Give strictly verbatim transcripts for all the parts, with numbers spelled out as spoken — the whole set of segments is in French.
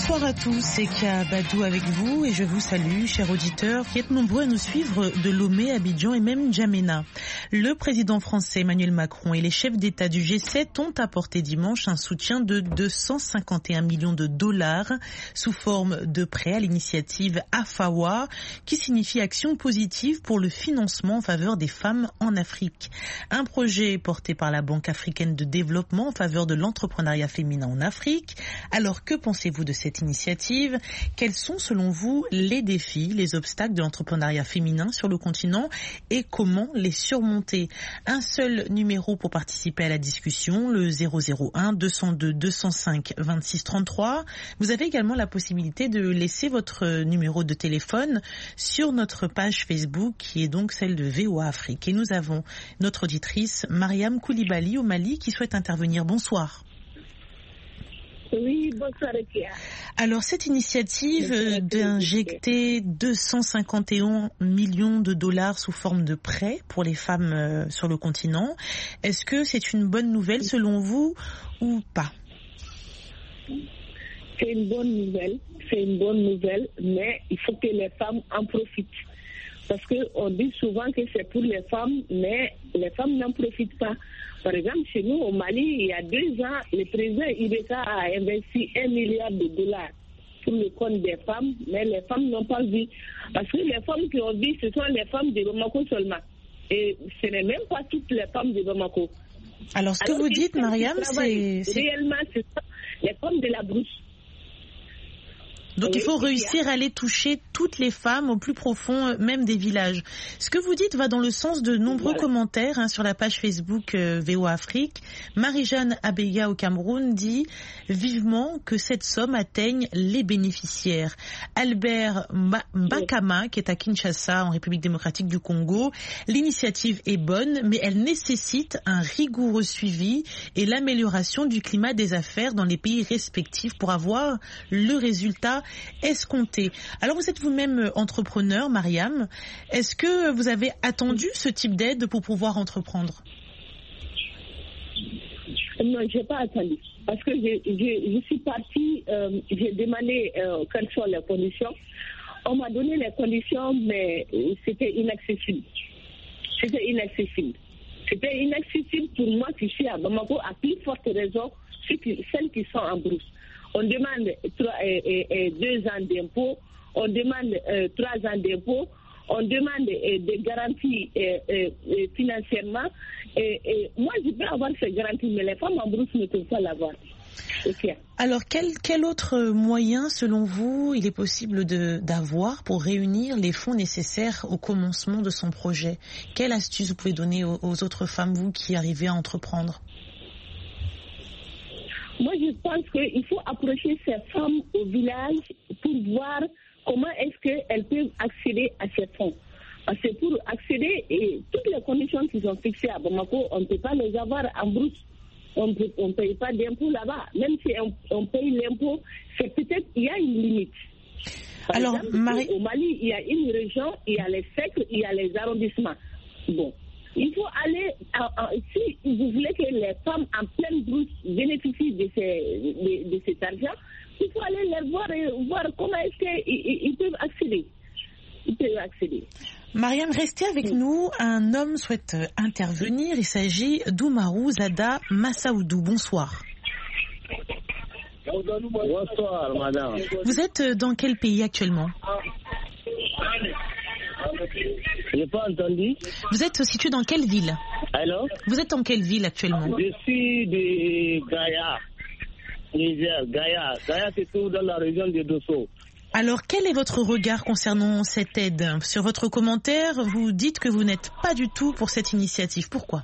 Bonsoir à tous, c'est Kia Badou avec vous et je vous salue, chers auditeurs, qui êtes nombreux à nous suivre de Lomé, Abidjan et même N'Djamena. Le président français Emmanuel Macron et les chefs d'État du G sept ont apporté dimanche un soutien de deux cent cinquante et un millions de dollars sous forme de prêt à l'initiative AFAWA, qui signifie Action positive pour le financement en faveur des femmes en Afrique. Un projet porté par la Banque africaine de développement en faveur de l'entrepreneuriat féminin en Afrique. Alors que pensez-vous de cette initiative? Quels sont selon vous les défis, les obstacles de l'entrepreneuriat féminin sur le continent et comment les surmonter? Un seul numéro pour participer à la discussion, le zéro zéro un deux cent deux deux cent cinq vingt-six trente-trois. Vous avez également la possibilité de laisser votre numéro de téléphone sur notre page Facebook qui est donc celle de V O A Afrique. Et nous avons notre auditrice Mariam Koulibaly au Mali qui souhaite intervenir. Bonsoir. Oui, bonsoir, Kia. Alors, cette initiative d'injecter deux cent cinquante et un millions de dollars sous forme de prêt pour les femmes sur le continent, est-ce que c'est une bonne nouvelle selon vous ou pas? C'est une bonne nouvelle, c'est une bonne nouvelle, mais il faut que les femmes en profitent. Parce qu'on dit souvent que c'est pour les femmes, mais les femmes n'en profitent pas. Par exemple, chez nous, au Mali, il y a deux ans, le président Ibeka a investi un milliard de dollars pour le compte des femmes, mais les femmes n'ont pas vu. Parce que les femmes qui ont vu, ce sont les femmes de Bamako seulement. Et ce n'est même pas toutes les femmes de Bamako. Alors, ce que Alors, vous dites, Mariam, c'est... Réellement, ce sont les femmes de la brousse. Donc oui, il faut réussir à aller toucher toutes les femmes au plus profond, même des villages. Ce que vous dites va dans le sens de nombreux voilà. commentaires hein, sur la page Facebook euh, V O A Afrique. Marie-Jeanne Abeya au Cameroun dit vivement que cette somme atteigne les bénéficiaires. Albert Mbakama, oui. qui est à Kinshasa, en République démocratique du Congo, l'initiative est bonne, mais elle nécessite un rigoureux suivi et l'amélioration du climat des affaires dans les pays respectifs pour avoir le résultat escompté. Alors vous êtes vous-même entrepreneur, Mariam. Est-ce que vous avez attendu ce type d'aide pour pouvoir entreprendre? Non, je n'ai pas attendu. Parce que je, je, je suis partie, euh, j'ai demandé euh, quelles sont les conditions. On m'a donné les conditions, mais c'était inaccessible. C'était inaccessible. C'était inaccessible pour moi qui suis à Bamako, à plus forte raison, celles qui sont en brousse. On demande trois, euh, euh, deux ans d'impôt, on demande euh, trois ans d'impôt, on demande euh, des garanties euh, euh, financièrement. Et, et moi, je peux avoir ces garanties, mais les femmes en brousse ne peuvent pas l'avoir. Okay. Alors, quel, quel autre moyen, selon vous, il est possible de, d'avoir pour réunir les fonds nécessaires au commencement de son projet? Quelle astuce vous pouvez donner aux, aux autres femmes, vous, qui arrivez à entreprendre? Moi, je pense qu'il faut approcher ces femmes au village pour voir comment est-ce qu'elles peuvent accéder à ces fonds. Parce que pour accéder, et toutes les conditions qui sont fixées à Bamako, on ne peut pas les avoir en brousse. On ne paye pas d'impôt là-bas. Même si on, on paye l'impôt, c'est peut-être il y a une limite. Par Alors, exemple, Marie... au Mali, il y a une région, il y a les secteurs, il y a les arrondissements. Bon. Il faut aller, euh, si vous voulez que les femmes en pleine brousse bénéficient de, ces, de, de cet argent, il faut aller les voir et voir comment est-ce qu'ils ils peuvent accéder. Ils peuvent accéder. Mariam, restez avec oui. nous. Un homme souhaite intervenir. Il s'agit d'Oumarou Zada Massaoudou. Bonsoir. Bonsoir, madame. Vous êtes dans quel pays actuellement? Je n'ai pas entendu. Vous êtes situé dans quelle ville? Allô? Vous êtes dans quelle ville actuellement? Je suis de Gaïa, Niger. Gaïa. Gaïa se trouve dans la région de Dosso. Alors, quel est votre regard concernant cette aide? Sur votre commentaire, vous dites que vous n'êtes pas du tout pour cette initiative. Pourquoi?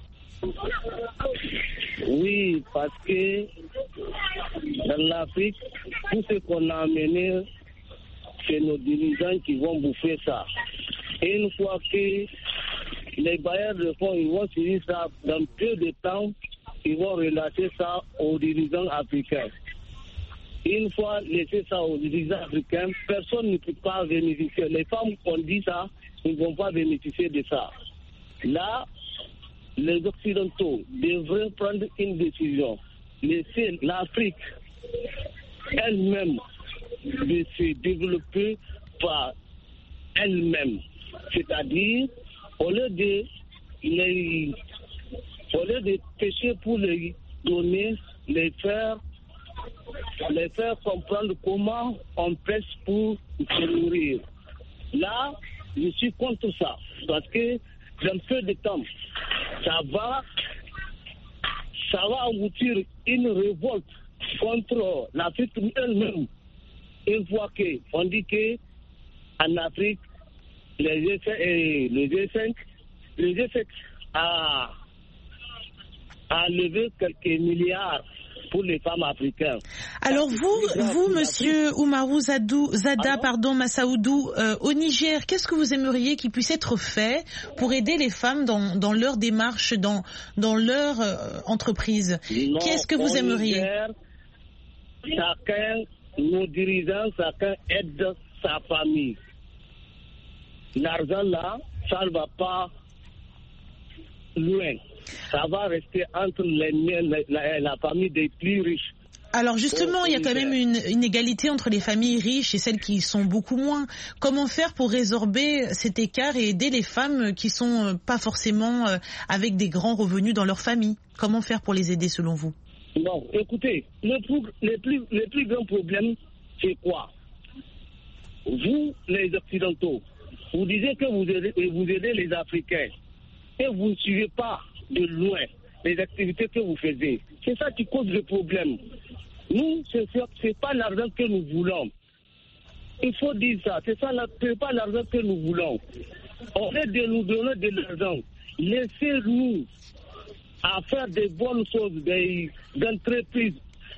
Oui, parce que dans l'Afrique, tout ce qu'on a amené, c'est nos dirigeants qui vont bouffer ça. Et une fois que les bailleurs de fonds ils vont suivre ça, dans peu de temps, ils vont relâcher ça aux dirigeants africains. Une fois laissé ça aux dirigeants africains, personne ne peut pas bénéficier. Les femmes qui ont dit ça, ils ne vont pas bénéficier de ça. Là, les Occidentaux devraient prendre une décision. Laisser l'Afrique elle-même de se développer par elles-mêmes. C'est-à-dire, au lieu de les, au lieu de pêcher pour les donner, les faire, les faire comprendre comment on pêche pour se nourrir. Là, je suis contre ça, parce que dans peu de temps, ça va, ça va aboutir une révolte contre l'Afrique elle-même. Une fois qu'on dit qu'en Afrique, les G cinq, le G cinq, le G cinq a, a levé quelques milliards pour les femmes africaines. Alors vous, vous, monsieur Oumarou Zadou, Zada, Alors pardon, Massaoudou, euh, au Niger, qu'est-ce que vous aimeriez qu'il puisse être fait pour aider les femmes dans, dans leur démarche, dans, dans leur euh, entreprise? Non, Qu'est-ce que vous aimeriez? Niger, chacun, nos dirigeants, chacun aide sa famille. L'argent là, ça ne va pas loin. Ça va rester entre les, la, la, la famille des plus riches. Alors justement, il y a quand même une inégalité entre les familles riches et celles qui sont beaucoup moins. Comment faire pour résorber cet écart et aider les femmes qui sont pas forcément avec des grands revenus dans leur famille? Comment faire pour les aider selon vous? Non, écoutez, le plus, le plus, le plus grand problème, c'est quoi? Vous, les Occidentaux, vous disiez que vous aidez, vous aidez les Africains et vous ne suivez pas de loin les activités que vous faisiez. C'est ça qui cause le problème. Nous, ce n'est pas l'argent que nous voulons. Il faut dire ça. Ce n'est pas l'argent que nous voulons. Au lieu de nous donner de l'argent, laissez-nous à faire des bonnes choses, des entreprises.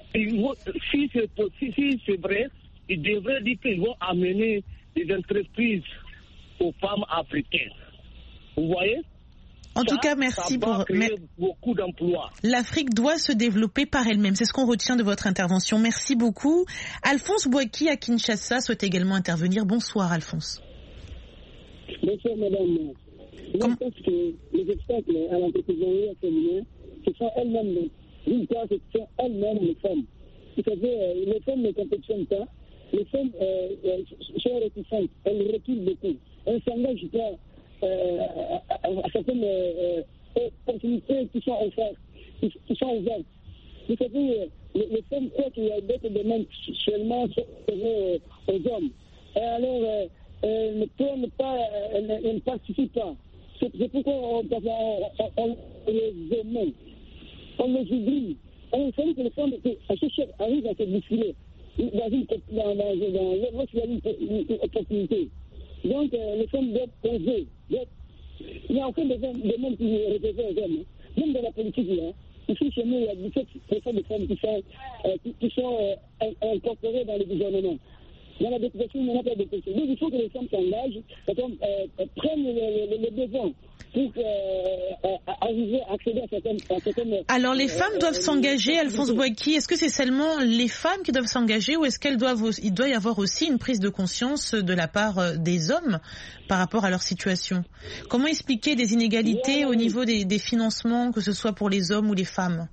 Si c'est si, si c'est vrai, ils devraient dire qu'ils vont amener des entreprises aux femmes africaines. Vous voyez? En ça, tout cas, merci ça va pour. créer beaucoup d'emplois. L'Afrique doit se développer par elle-même. C'est ce qu'on retient de votre intervention. Merci beaucoup. Alphonse Bouaki à Kinshasa souhaite également intervenir. Bonsoir, Alphonse. Bonsoir, madame. Comme... Je pense que les obstacles à l'entrepreneuriat féminin, ce sont elles-mêmes. D'une part, ce sont elles-mêmes les femmes. Vous savez, les femmes ne compétitionnent pas. Les femmes euh, sont réticentes. Elles reculent beaucoup. Elles ne s'engagent pas. Euh, à, à certaines euh, opportunités qui sont offertes, qui, qui sont ouvertes. Vous savez, les, les femmes croient qu'il y a d'autres domaines seulement euh, aux hommes. Et alors, euh, elles ne peuvent pas, elles ne, elles ne participent pas. C'est, c'est pourquoi on, on, on, on les aime, on les oublie. On sait que les femmes, à chaque fois, arrivent à se défiler dans une dans, dans, dans, lorsqu'il y a une, une, une opportunité. Donc, euh, les femmes doivent poser. Il n'y a aucun domaine qui est réservé aux hommes. Même dans la politique, là, ici chez nous, il y a dix-sept pour cent de femmes qui sont, euh, qui, qui sont euh, incorporées dans le gouvernement. Dans la députation, il n'y en a pas de possible. Donc, il faut que les femmes s'engagent, euh, prennent les, les, les devants pour euh, arriver à accéder à certaines, à certaines... Alors, les femmes euh, doivent euh, s'engager, Alphonse Bouaki. Est-ce que c'est seulement les femmes qui doivent s'engager ou est-ce qu'elles doivent, il doit y avoir aussi une prise de conscience de la part des hommes par rapport à leur situation? Comment expliquer des inégalités yeah. au niveau des, des financements, que ce soit pour les hommes ou les femmes?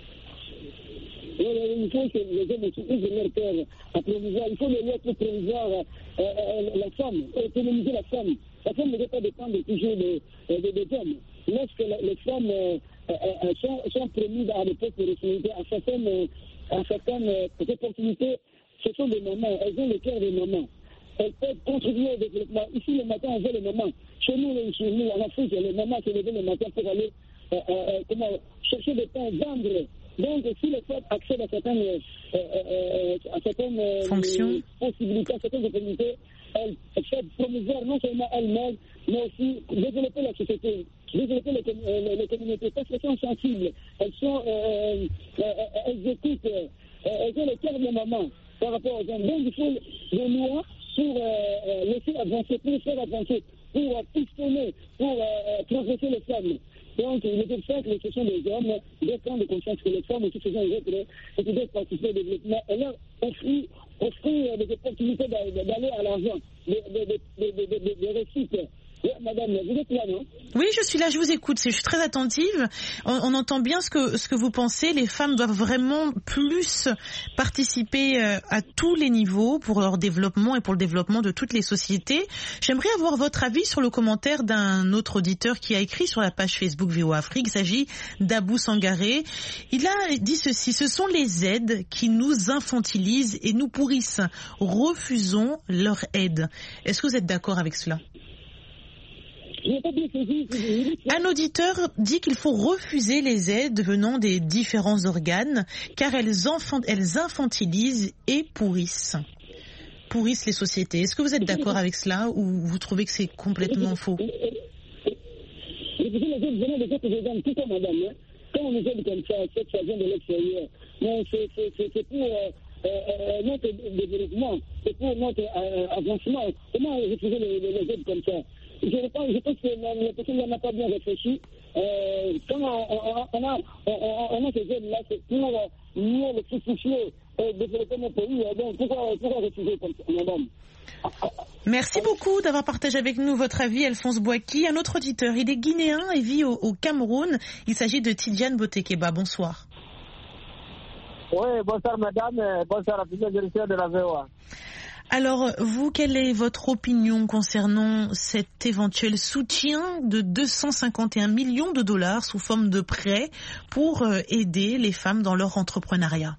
Il faut que les hommes s'occupent de leur père à promouvoir. Il faut les laisser pour promouvoir euh, euh, la femme, économiser la femme. La femme ne doit pas dépendre toujours des de, de, de hommes. Lorsque la, les femmes euh, euh, sont, sont promises à des postes de responsabilité, à certaines, euh, à certaines euh, opportunités, ce sont des mamans. Elles ont le cœur des mamans. Elles peuvent contribuer au développement. Ici, le matin, on voit les mamans. Chez nous, chez nous en Afrique, les mamans se lèvent le matin pour aller euh, euh, comment, chercher des pains, vendre. Donc, si les femmes accèdent à certaines, euh, euh, à certaines euh, possibilités, à certaines opportunités, elles peuvent promouvoir non seulement elles-mêmes, mais aussi développer la société, développer les, les, les communautés, parce qu'elles sont sensibles, elles sont, euh, euh, elles écoutent, euh, elles ont le cœur de maman par rapport aux hommes. Donc, il faut des lois pour euh, laisser avancer, pour faire avancer, pour euh, pistonner, pour euh, progresser les femmes. Donc, les obstacles, ce sont des hommes, doivent prendre conscience que les femmes aussi faisant les autres, et qui doivent participer au développement, et leur offrir, offrir des opportunités d'aller à l'argent, des, des, des, des, des, des réussites Oui, madame, vous êtes là, non? Oui, je suis là, je vous écoute, je suis très attentive. On, on entend bien ce que, ce que vous pensez. Les femmes doivent vraiment plus participer à tous les niveaux pour leur développement et pour le développement de toutes les sociétés. J'aimerais avoir votre avis sur le commentaire d'un autre auditeur qui a écrit sur la page Facebook V O Afrique. Il s'agit d'Abou Sangaré. Il a dit ceci: ce sont les aides qui nous infantilisent et nous pourrissent. Refusons leur aide. Est-ce que vous êtes d'accord avec cela? Un auditeur dit qu'il faut refuser les aides venant des différents organes car elles, enfant, elles infantilisent et pourrissent. Pourrissent les sociétés. Est-ce que vous êtes d'accord avec cela ou vous trouvez que c'est complètement faux? Quand on nous aide comme ça, cette façon de l'extérieur, c'est pour euh, euh, notre développement, c'est pour notre euh, avancement. Comment refuser les, les, les aides comme ça? Je pense, je pense que la personne n'a pas bien réfléchi. Euh, quand on, on, on, a, on, on a ces aides-là, c'est pour euh, mieux le fructifier et développer notre pays. Donc pourquoi, pourquoi refuser comme ça, madame? Merci beaucoup d'avoir partagé avec nous votre avis, Alphonse Bouaki. Un autre auditeur, il est guinéen et vit au, au Cameroun. Il s'agit de Tidiane Botekeba. Bonsoir. Oui, bonsoir madame, bonsoir à tous les directeurs de la V O A. Alors, vous, quelle est votre opinion concernant cet éventuel soutien de deux cent cinquante et un millions de dollars sous forme de prêts pour aider les femmes dans leur entrepreneuriat?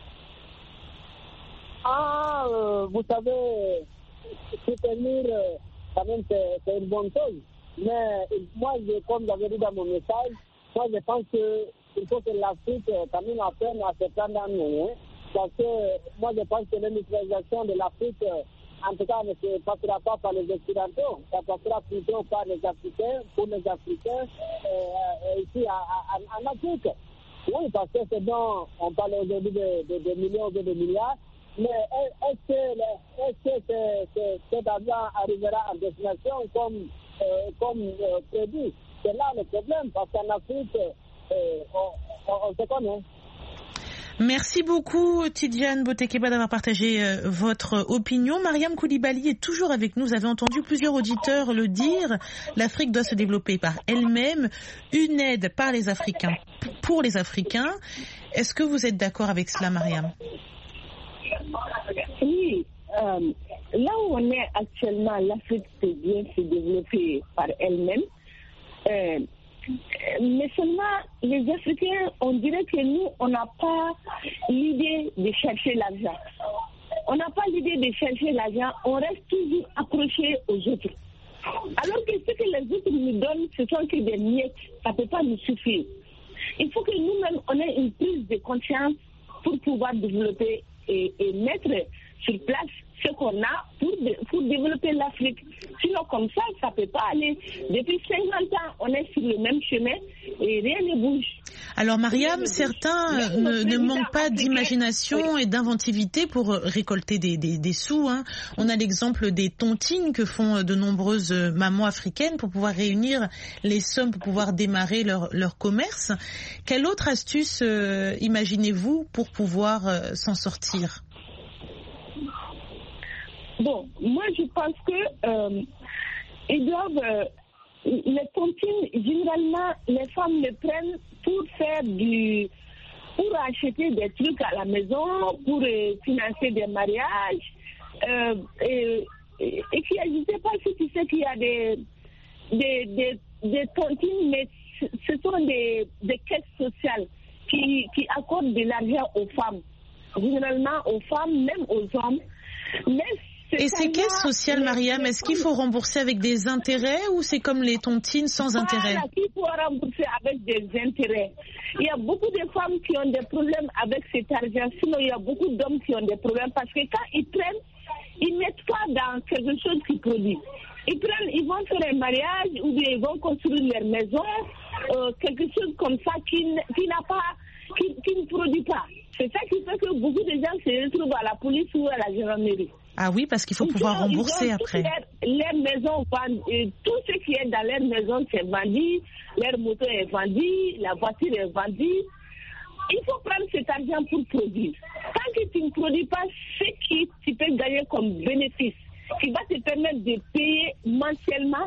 Ah, euh, vous savez, soutenir, euh, quand même, c'est, c'est une bonne chose. Mais moi, je, comme j'avais dit dans mon message, moi, je pense qu'il faut que l'Afrique, quand même, apprenne à se prendre en main. Parce que moi, je pense que l'industrialisation de l'Afrique, en tout cas, ne se passera pas par les Occidentaux. Ça passera plutôt par les Africains, pour les Africains, euh, ici à, à, en Afrique. Oui, parce que c'est dont on parle aujourd'hui de, de, de millions ou de milliards. Mais est-ce que, est-ce que c'est, c'est, cet argent arrivera en destination comme, euh, comme euh, prévu? C'est là le problème, parce qu'en Afrique, euh, on, on, on se connaît. Merci beaucoup Tidiane Botekeba d'avoir partagé euh, votre opinion. Mariam Koulibaly est toujours avec nous. Vous avez entendu plusieurs auditeurs le dire. L'Afrique doit se développer par elle-même. Une aide par les Africains pour les Africains. Est-ce que vous êtes d'accord avec cela, Mariam? Oui. Euh, là où on est actuellement, l'Afrique peut bien se développer par elle-même. Euh, Mais seulement, les Africains, on dirait que nous, on n'a pas l'idée de chercher l'argent. On n'a pas l'idée de chercher l'argent, on reste toujours accroché aux autres. Alors que ce que les autres nous donnent, ce sont que des miettes, ça ne peut pas nous suffire. Il faut que nous-mêmes, on ait une prise de conscience pour pouvoir développer et, et mettre sur place ce qu'on a pour, de, pour développer l'Afrique. Sinon, comme ça, ça ne peut pas aller. Depuis cinquante ans, on est sur le même chemin et rien ne bouge. Alors, Mariam, certains ne, ne manquent pas d'imagination et d'inventivité pour récolter des, des, des sous. Hein. On a l'exemple des tontines que font de nombreuses mamans africaines pour pouvoir réunir les sommes pour pouvoir démarrer leur, leur commerce. Quelle autre astuce euh, imaginez-vous pour pouvoir euh, s'en sortir? Bon, moi je pense que euh, ils doivent, euh, les tontines, généralement, les femmes les prennent pour faire du, pour acheter des trucs à la maison, pour euh, financer des mariages, euh, et, et, et qui, je ne sais pas si tu sais qu'il y a des, des, des, des tontines, mais ce sont des, des caisses sociales qui, qui accordent de l'argent aux femmes, généralement aux femmes, même aux hommes, mais et ces caisses sociales, Mariam, est-ce qu'il faut rembourser avec des intérêts ou c'est comme les tontines sans voilà, intérêt? Il faut rembourser avec des intérêts. Il y a beaucoup de femmes qui ont des problèmes avec cet argent. Sinon, il y a beaucoup d'hommes qui ont des problèmes parce que quand ils prennent, ils ne mettent pas dans quelque chose qui produit. Ils prennent, ils vont faire un mariage ou bien ils vont construire leur maison, euh, quelque chose comme ça qui, qui n'a pas, qui, qui ne produit pas. C'est ça qui fait que beaucoup de gens se retrouvent à la police ou à la gendarmerie. Ah oui, parce qu'il faut pouvoir rembourser après. Les leur maisons, tout ce qui est dans leur maison, c'est vendu, leur moto est vendue, la voiture est vendue. Il faut prendre cet argent pour produire. Tant que tu ne produis pas ce que tu peux gagner comme bénéfice, qui va te permettre de payer mensuellement,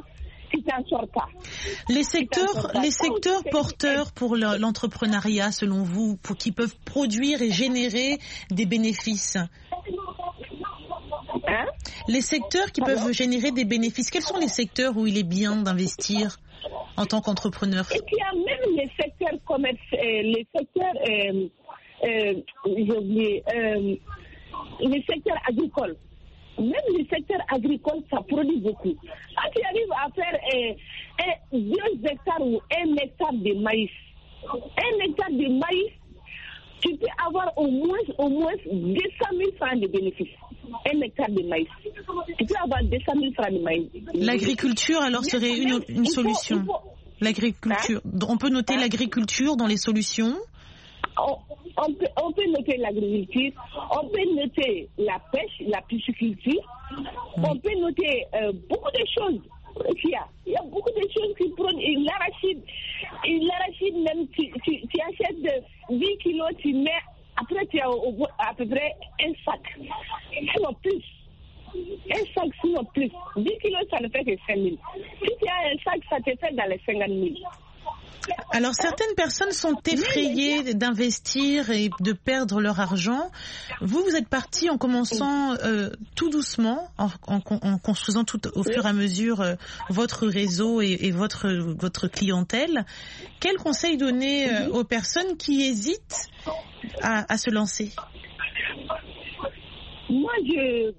tu t'en sors pas. Les secteurs, les secteurs porteurs pour l'entrepreneuriat, selon vous, pour qui peuvent produire et générer des bénéfices. Hein? Les secteurs qui Pardon? peuvent générer des bénéfices, quels sont les secteurs où il est bien d'investir en tant qu'entrepreneur? Et puis il y a même les secteurs commerciaux, euh, les secteurs, euh, euh, j'ai oublié, euh, les secteurs agricoles. Même les secteurs agricoles, ça produit beaucoup. Quand tu arrives à faire euh, un, deux hectares ou un hectare de maïs, un hectare de maïs, tu peux avoir au moins, au moins deux cent mille francs de bénéfices. Un hectare de maïs. Tu peux avoir deux cent mille francs de maïs. L'agriculture, alors, serait une, une solution. L'agriculture. On peut noter l'agriculture dans les solutions. On, on, peut, on peut noter l'agriculture, on peut noter la pêche, la pisciculture, mmh. on peut noter euh, beaucoup de choses. Il y a, il y a beaucoup de choses qui produisent. L'arachide, l'arachide même, tu, tu, tu achètes de dix kilos, tu mets, après tu as au, à peu près un sac, sinon plus. Un sac, sinon plus. dix kilos, ça ne fait que cinq mille. Si tu as un sac, ça te fait dans les cinquante mille. Alors, certaines personnes sont effrayées d'investir et de perdre leur argent. Vous, vous êtes parti en commençant euh, tout doucement, en, en, en construisant tout au fur et à mesure euh, votre réseau et, et votre, votre clientèle. Quel conseil donner euh, aux personnes qui hésitent à, à se lancer? Moi, je,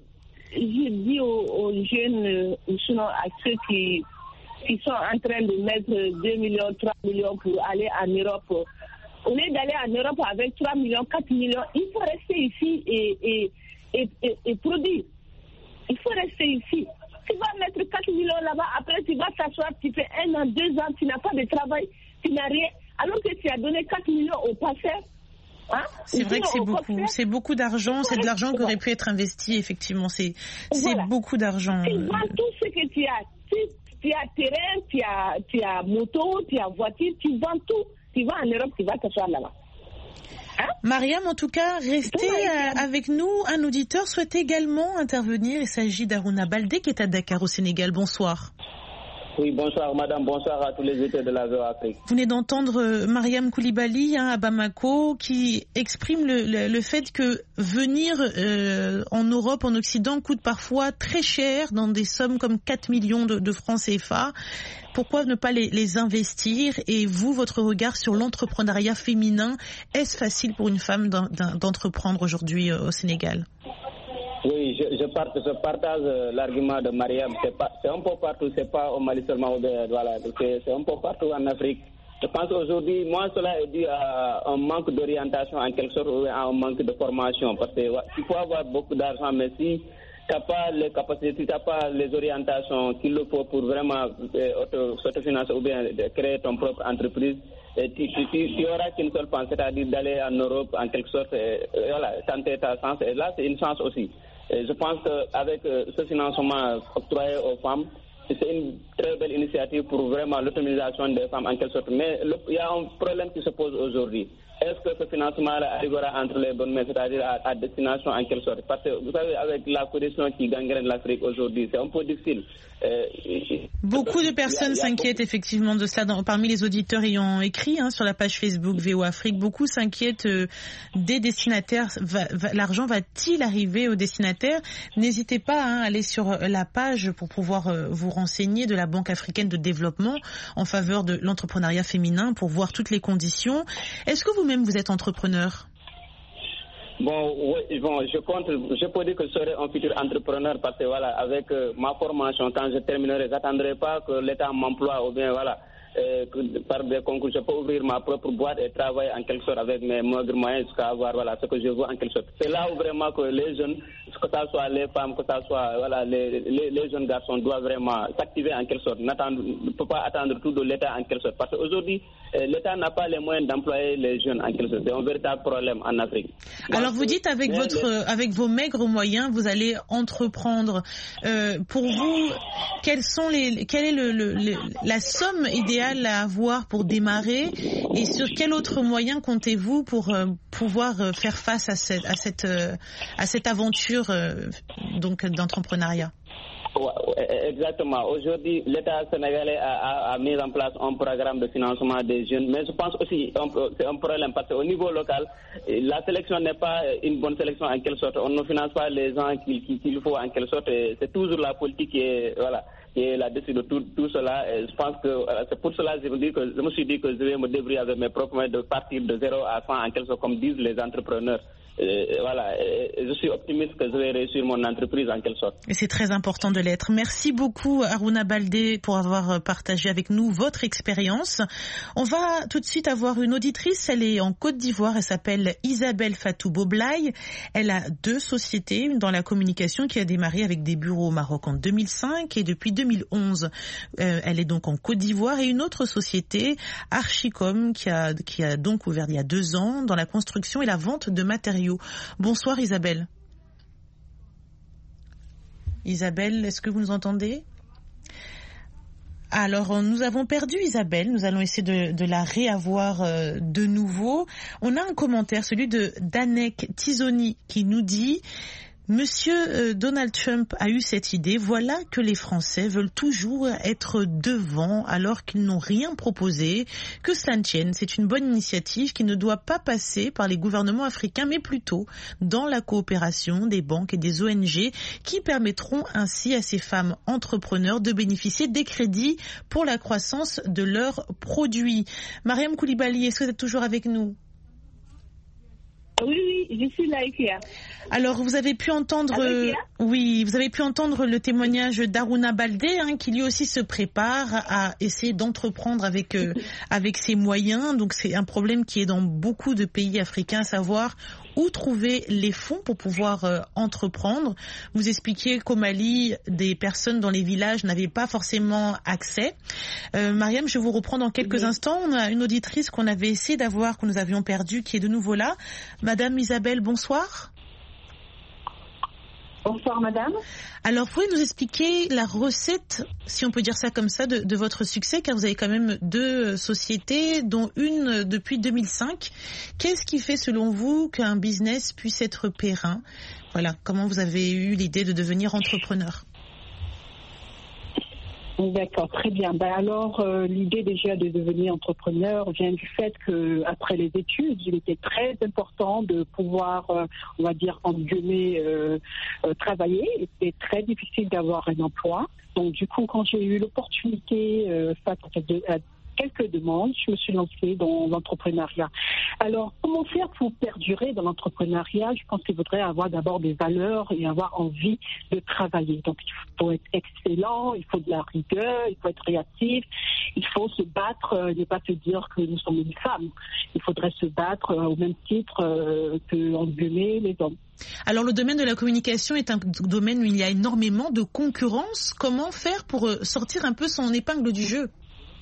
je dis aux, aux jeunes, ou sinon à ceux qui... qui sont en train de mettre deux millions, trois millions pour aller en Europe. Au lieu d'aller en Europe avec trois millions, quatre millions, il faut rester ici et, et, et, et, et produire. Il faut rester ici. Tu vas mettre quatre millions là-bas, après tu vas t'asseoir, tu fais un an, deux ans, tu n'as pas de travail, tu n'as rien, alors que tu as donné quatre millions au passeur. Hein? C'est vrai que c'est beaucoup, c'est beaucoup d'argent, c'est de l'argent qui aurait pu être investi, effectivement, c'est, c'est voilà. beaucoup d'argent. Tu vends tout ce que tu as. Tu, Tu as terrain, tu as, tu as moto, tu as voiture, tu vends tout. Tu vas en Europe, tu vas t'asseoir là-bas. Hein? Mariam, en tout cas, restez euh, avec nous. Un auditeur souhaite également intervenir. Il s'agit d'Aruna Baldé qui est à Dakar au Sénégal. Bonsoir. Oui, bonsoir madame, bonsoir à tous les étés de la V O Afrique. Vous venez d'entendre Mariam Koulibaly hein, à Bamako qui exprime le, le, le fait que venir euh, en Europe, en Occident, coûte parfois très cher dans des sommes comme quatre millions de, de francs C F A. Pourquoi ne pas les, les investir? Et vous, votre regard sur l'entrepreneuriat féminin, est-ce facile pour une femme d'un, d'un, d'entreprendre aujourd'hui euh, au Sénégal? Oui, je, je, part, je partage l'argument de Mariam. C'est, pas, c'est un peu partout, c'est pas au Mali seulement, voilà, c'est, c'est un peu partout en Afrique. Je pense qu'aujourd'hui, moi, cela est dû à un manque d'orientation en quelque sorte, ou à un manque de formation. Parce que tu peux avoir beaucoup d'argent, mais si tu n'as pas les capacités, si tu n'as pas les orientations qu'il le faut pour vraiment euh, s'autofinancer ou bien créer ton propre entreprise, et tu, tu, tu, tu auras qu'une seule chance, c'est-à-dire d'aller en Europe en quelque sorte, et, et voilà, tenter ta chance. Et là, c'est une chance aussi. Et je pense qu'avec ce financement octroyé aux femmes, c'est une très belle initiative pour vraiment l'autonomisation des femmes en quelque sorte. Mais le, il y a un problème qui se pose aujourd'hui. Est-ce que ce financement arrivera entre les bonnes mains, c'est-à-dire à, à destination en quelque sorte? Parce que vous savez, avec la corruption qui gangrène l'Afrique aujourd'hui, c'est un peu difficile. Euh, Beaucoup de personnes s'inquiètent beaucoup... effectivement de ça. Dans, parmi les auditeurs ayant écrit hein, sur la page Facebook V O Afrique, beaucoup s'inquiètent euh, des destinataires. Va, va, l'argent va-t-il arriver aux destinataires? N'hésitez pas hein, à aller sur la page pour pouvoir euh, vous renseigner de la Banque africaine de développement en faveur de l'entrepreneuriat féminin pour voir toutes les conditions. Est-ce que vous-même vous êtes entrepreneur? Bon, oui, bon, je compte, je peux dire que je serai un futur entrepreneur parce que voilà, avec euh, ma formation, quand je terminerai, j'attendrai pas que l'État m'emploie ou bien voilà, euh, que par des concours, je peux ouvrir ma propre boîte et travailler en quelque sorte avec mes moyens jusqu'à avoir voilà ce que je veux en quelque sorte. C'est là où vraiment que les jeunes, que ça soit les femmes, que ça soit voilà les, les, les jeunes garçons doivent vraiment s'activer en quelque sorte. N'attendre, ne peut pas attendre tout de l'État en quelque sorte parce qu'aujourd'hui euh, l'État n'a pas les moyens d'employer les jeunes en quelque sorte. C'est un véritable problème en Afrique. Alors vous dites avec votre les... avec vos maigres moyens, vous allez entreprendre. Euh, pour vous, quels sont les quelle est le, le, le la somme idéale à avoir pour démarrer et sur quel autre moyen comptez-vous pour euh, pouvoir euh, faire face à cette à cette euh, à cette aventure euh, donc d'entrepreneuriat? Exactement. Aujourd'hui, l'État sénégalais a, a, a mis en place un programme de financement des jeunes, mais je pense aussi que c'est un problème parce qu'au niveau local, la sélection n'est pas une bonne sélection en quelque sorte. On ne finance pas les gens qu'il, qu'il faut en quelque sorte. C'est toujours la politique qui est, voilà, qui est là-dessus de tout, tout cela. Et je pense que c'est pour cela que je me, dis que je me suis dit que je vais me débrouiller avec mes propres moyens de partir de zéro à cent en quelque sorte, comme disent les entrepreneurs. Et voilà, et je suis optimiste que je vais réussir mon entreprise en quelque sorte. Et c'est très important de l'être. Merci beaucoup Harouna Baldé pour avoir partagé avec nous votre expérience. On va tout de suite avoir une auditrice, elle est en Côte d'Ivoire, elle s'appelle Isabelle Fatou Boblaye. Elle a deux sociétés dans la communication qui a démarré avec des bureaux au Maroc en deux mille cinq et depuis deux mille onze. Euh, elle est donc en Côte d'Ivoire et une autre société, Archicom, qui a, qui a donc ouvert il y a deux ans dans la construction et la vente de matériaux. Bonsoir Isabelle. Isabelle, est-ce que vous nous entendez ? Alors, nous avons perdu Isabelle. Nous allons essayer de, de la réavoir euh, de nouveau. On a un commentaire, celui de Danek Tizoni, qui nous dit... Monsieur euh, Donald Trump a eu cette idée. Voilà que les Français veulent toujours être devant alors qu'ils n'ont rien proposé. Que cela ne tienne, c'est une bonne initiative qui ne doit pas passer par les gouvernements africains, mais plutôt dans la coopération des banques et des O N G qui permettront ainsi à ces femmes entrepreneurs de bénéficier des crédits pour la croissance de leurs produits. Mariam Koulibaly, est-ce que vous êtes toujours avec nous ? Oui, oui, je suis là, Ikia. Alors, vous avez pu entendre, euh, oui, vous avez pu entendre le témoignage d'Harouna Baldé, hein, qui lui aussi se prépare à essayer d'entreprendre avec euh, avec ses moyens. Donc, c'est un problème qui est dans beaucoup de pays africains, à savoir où trouver les fonds pour pouvoir euh, entreprendre. Vous expliquiez qu'au Mali, des personnes dans les villages n'avaient pas forcément accès. Euh, Mariam, je vous reprends dans quelques oui. instants. On a une auditrice qu'on avait essayé d'avoir, que nous avions perdue, qui est de nouveau là. Madame Isabelle, bonsoir. Bonsoir madame. Alors, vous pouvez nous expliquer la recette, si on peut dire ça comme ça, de, de votre succès, car vous avez quand même deux sociétés, dont une depuis deux mille cinq. Qu'est-ce qui fait, selon vous, qu'un business puisse être périn ? Voilà, comment vous avez eu l'idée de devenir entrepreneur ? D'accord, très bien. Ben alors, euh, l'idée déjà de devenir entrepreneur vient du fait que après les études, il était très important de pouvoir, euh, on va dire, en guillemets, euh, euh, travailler. C'était très difficile d'avoir un emploi. Donc, du coup, quand j'ai eu l'opportunité euh, face à, à quelques demandes, je me suis lancée dans l'entrepreneuriat. Alors, comment faire pour perdurer dans l'entrepreneuriat ? Je pense qu'il faudrait avoir d'abord des valeurs et avoir envie de travailler. Donc, il faut être excellent, il faut de la rigueur, il faut être réactif, il faut se battre, euh, ne pas se dire que nous sommes une femme. Il faudrait se battre euh, au même titre euh, que, en guillemets, les hommes. Alors, le domaine de la communication est un domaine où il y a énormément de concurrence. Comment faire pour sortir un peu son épingle du jeu ?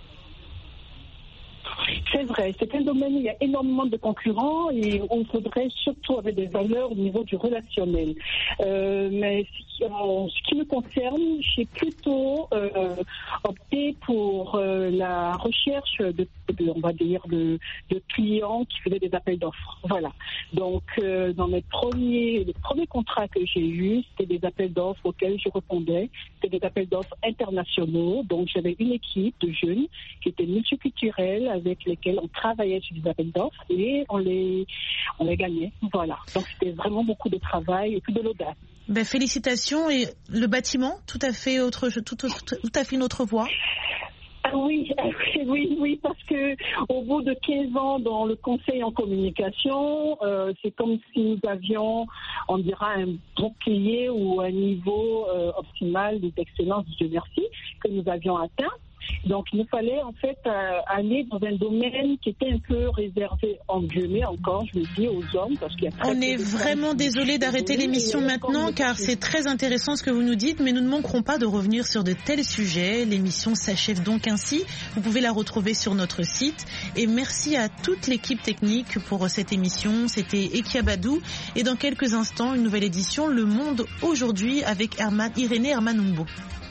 C'est vrai, c'est un domaine où il y a énormément de concurrents et on faudrait surtout avoir des valeurs au niveau du relationnel. Euh, mais en ce qui me concerne, j'ai plutôt euh, opté pour euh, la recherche de, de, on va dire, de, de clients qui faisaient des appels d'offres. Voilà. Donc, euh, dans mes premiers, les premiers contrats que j'ai eus, c'était des appels d'offres auxquels je répondais. C'était des appels d'offres internationaux. Donc, j'avais une équipe de jeunes qui était multiculturelle avec lesquels on travaillait sur des appels d'offres et on les, on les gagnait. Voilà. Donc, c'était vraiment beaucoup de travail et puis de l'audace. Ben, félicitations. Et le bâtiment, tout à fait autre, tout, tout, tout à fait une autre voie. Ah oui, oui, oui, parce que au bout de quinze ans dans le conseil en communication, euh, c'est comme si nous avions, on dira, un bouclier ou un niveau euh, optimal d'excellence, Dieu merci, que nous avions atteint. Donc, il nous fallait en fait euh, aller dans un domaine qui était un peu réservé, en guillemets encore, je le dis, aux hommes. Parce qu'il y a très On est vraiment désolé d'arrêter l'émission maintenant, car c'est très intéressant ce que vous nous dites, mais nous ne manquerons pas de revenir sur de tels sujets. L'émission s'achève donc ainsi. Vous pouvez la retrouver sur notre site. Et merci à toute l'équipe technique pour cette émission. C'était Ekia Badou. Et dans quelques instants, une nouvelle édition, Le Monde aujourd'hui, avec Herman, Irénée Hermanumbo.